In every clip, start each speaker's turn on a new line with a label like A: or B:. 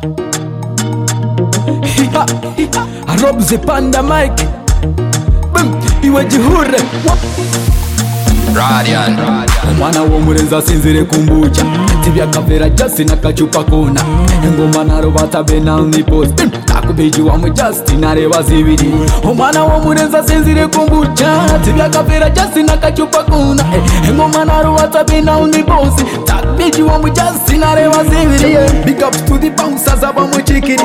A: Rob the Panda Mike iwe gihure
B: Radiant
A: umwana wo murenza sinzire kumbucha tibya kavera just na kachupa kona ingoma naro batabena ni post takubeji wa mu just nareba zibiri umwana wo murenza sinzire kumbucha tibya kavera just na kachupa kona ingoma naro batabena ni post takubeji wa mu just nareba zibiri big up to the bouncers aba mu chikiri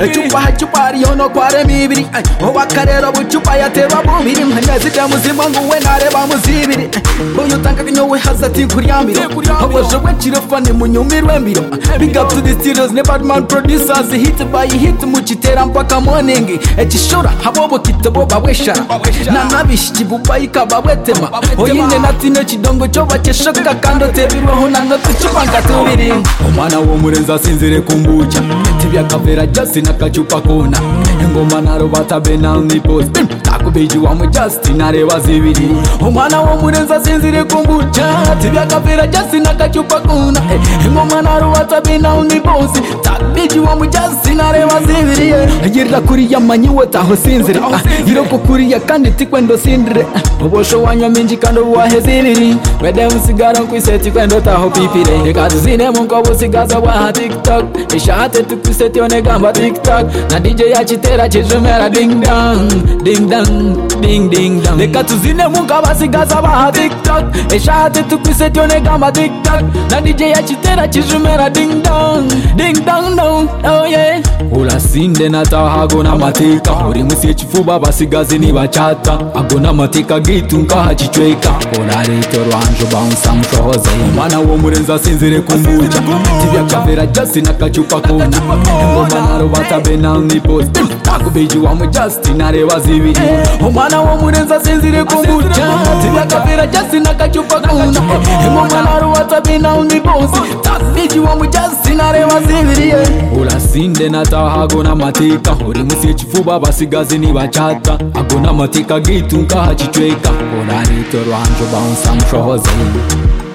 A: chupa ari ono kware mibiri obakarero buchupa yateba bubiri mwanazita muzima nguwe nareba muzibiri boyo tanka nyowe hazati kuryamiro hawaje wechirefane munyumirwe mbiro big up to the studios ne badman producers hit by hit muchitera mpaka morning ekishora habobo kitabo babweshara na nabishiki bubayika babwetema oyine natine kidongo cyo bakeshoka kando tebirwaho nanga tuchupanga tubiri umwana wo murenza sinzire kumbucha tibya kavera just na kachupa kona ingoma naro batabena ni post takubeji wa mu just nareba zibiri umwana wo murenza sinzire kumbucha tibya kavera just na kachupa kuna ingoma naro batabena ni boss takubeji wa mu just nareba zibiri yirira kuri yamanyiwe taho sinzire yiroko kuri ya kandi tikwendo sindire ubosho wanywa minji kando wahezibiri wede usigara kwiseti kwendo taho pipire ekazine munko busigaza wa TikTok ishate tukuseti onegamba TikTok na DJ yachitera chijumera ding dong ding dong ding ding dong ekatuzine munko basigaza wa TikTok ishate tukuseti onegamba TikTok na DJ yachitera chijumera ding dong dong oh yeah ulasinde natahago na mateka uri musi chifuba basigaze ni bachata agona mateka gitunka hachichweka olarito rwanjo bounce mshohoze umwana wo murenza sinzire kumbucha tibya kavera just na kachupa kona ngoma naro batabena ni post takubeji wa mu just nareba zibiri umwana wo murenza sinzire kumbucha tibya kavera just na kachupa kona ngoma naro batabena ni post takubeji wa mu just nareba zibiri ulasinde natahago na mateka uri musi chifuba basigaze ni bachata agona mateka gitunka hachichweka olarito rwanjo bounce mshohoze